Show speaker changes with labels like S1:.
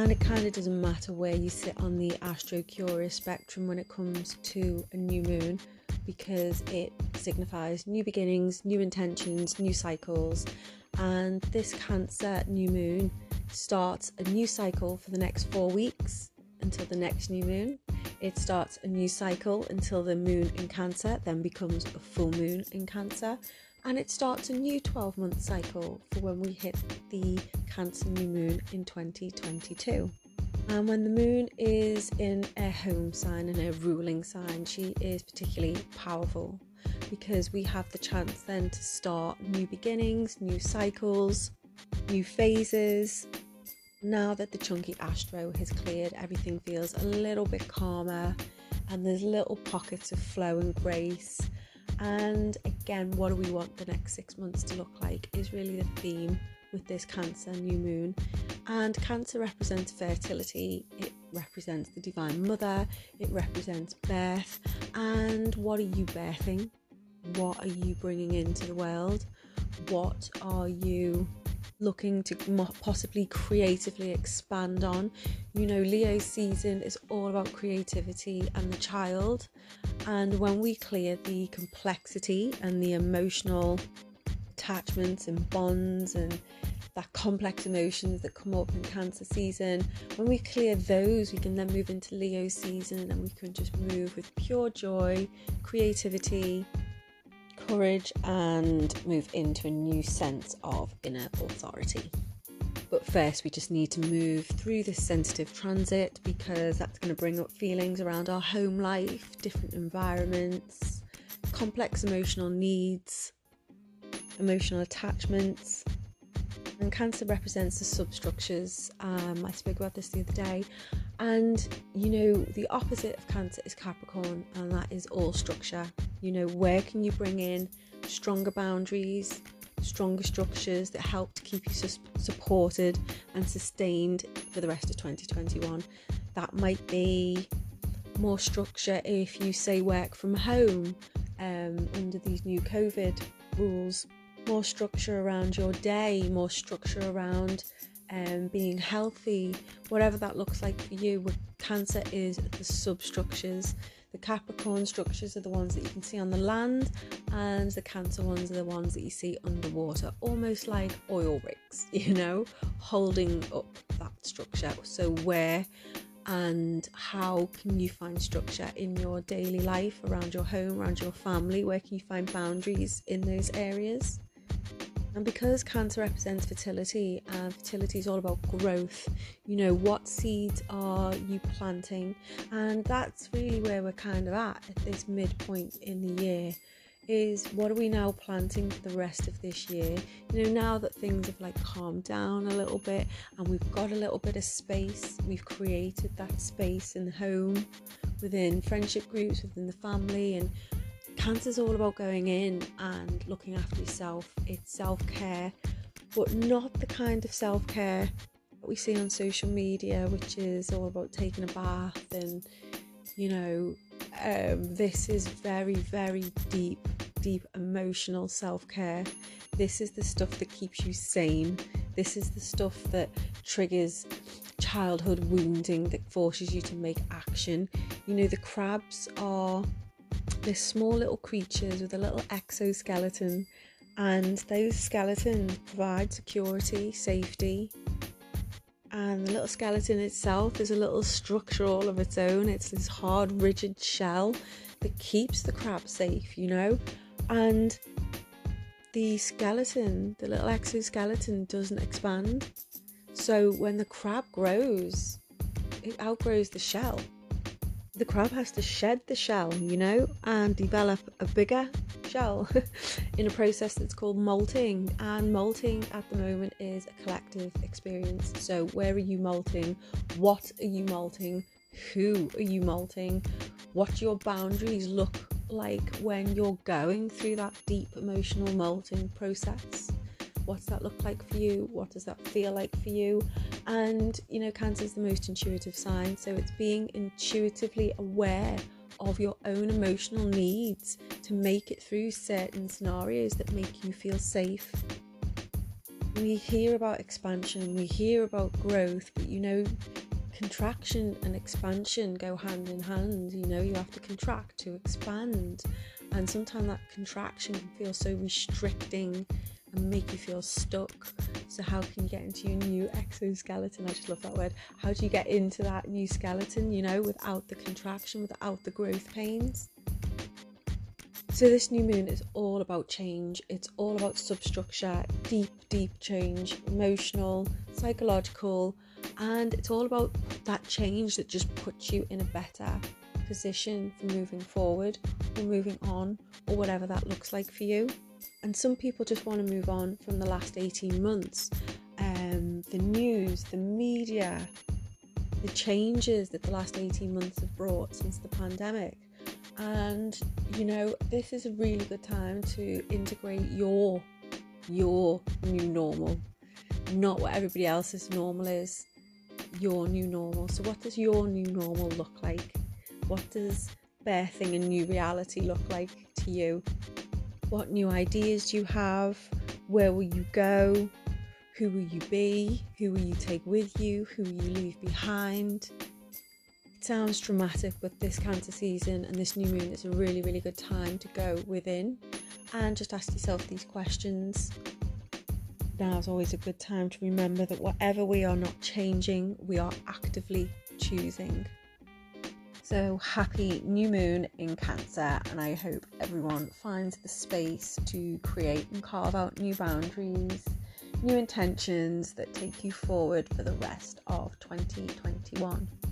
S1: And it kind of doesn't matter where you sit on the Astro-Curious spectrum when it comes to a new moon, because it signifies new beginnings, new intentions, new cycles. And this Cancer new moon starts a new cycle for the next 4 weeks until the next new moon. It starts a new cycle until the moon in Cancer then becomes a full moon in Cancer. And it starts a new 12-month cycle for when we hit the Cancer new moon in 2022. And when the moon is in a home sign and a ruling sign, she is particularly powerful because we have the chance then to start new beginnings, new cycles, new phases. Now that the chunky astro has cleared, everything feels a little bit calmer and there's little pockets of flow and grace. And again, what do we want the next 6 months to look like is really the theme with this Cancer new moon. And Cancer represents fertility, it represents the Divine Mother, it represents birth. And what are you birthing? What are you bringing into the world? What are you looking to possibly creatively expand on? You know, Leo's season is all about creativity and the child. And when we clear the complexity and the emotional attachments and bonds and that complex emotions that come up in Cancer season, when we clear those, we can then move into Leo season and we can just move with pure joy, creativity, courage, and move into a new sense of inner authority. But first we just need to move through this sensitive transit because that's going to bring up feelings around our home life, different environments, complex emotional needs, emotional attachments. And Cancer represents the substructures. I spoke about this the other day. And, you know, the opposite of Cancer is Capricorn, and that is all structure. You know, where can you bring in stronger boundaries, stronger structures that help to keep you supported and sustained for the rest of 2021? That might be more structure if you say work from home under these new COVID rules. More structure around your day, more structure around being healthy, whatever that looks like for you. Cancer is the substructures. The Capricorn structures are the ones that you can see on the land, and the Cancer ones are the ones that you see underwater, almost like oil rigs, you know, holding up that structure. So where and how can you find structure in your daily life, around your home, around your family? Where can you find boundaries in those areas? And because Cancer represents fertility, and fertility is all about growth, you know, what seeds are you planting? And that's really where we're kind of at this midpoint in the year, is what are we now planting for the rest of this year? You know, now that things have like calmed down a little bit and we've got a little bit of space, we've created that space in the home, within friendship groups, within the family. And Cancer's all about going in and looking after yourself. It's self-care, but not the kind of self-care that we see on social media, which is all about taking a bath and, you know, this is very, very deep emotional self-care. This is the stuff that keeps you sane. This is the stuff that triggers childhood wounding, that forces you to make action. You know, the crabs are they're small little creatures with a little exoskeleton, and those skeletons provide security, safety. And the little skeleton itself is a little structure all of its own. It's this hard, rigid shell that keeps the crab safe, you know. And the skeleton, the little exoskeleton, doesn't expand. So when the crab grows, it outgrows the shell. The crab has to shed the shell, you know, and develop a bigger shell in a process that's called molting. And molting at the moment is a collective experience. So where are you molting? What are you molting? Who are you molting? What do your boundaries look like when you're going through that deep emotional molting process? What's that look like for you? What does that feel like for you? And, you know, Cancer is the most intuitive sign. So it's being intuitively aware of your own emotional needs to make it through certain scenarios that make you feel safe. we hear about expansion, we hear about growth, but contraction and expansion go hand in hand. You have to contract to expand, and sometimes that contraction can feel so restricting and make you feel stuck. So how can you get into your new exoskeleton? I just love that word. How do you get into that new skeleton, without the contraction, without the growth pains? So this new moon is all about change. It's all about substructure, deep change, emotional, psychological, and it's all about that change that just puts you in a better position for moving forward or moving on, or whatever that looks like for you. And some people just want to move on from the last 18 months. The news, the media, the changes that the last 18 months have brought since the pandemic. And this is a really good time to integrate your new normal, not what everybody else's normal is, your new normal. So what does your new normal look like? What does birthing a new reality look like to you? What new ideas do you have? Where will you go? Who will you be? Who will you take with you? Who will you leave behind? It sounds dramatic, but this Cancer season and this new moon is a really, really good time to go within and just ask yourself these questions. Now is always a good time to remember that whatever we are not changing, we are actively choosing. So happy new moon in Cancer, and I hope everyone finds the space to create and carve out new boundaries, new intentions that take you forward for the rest of 2021.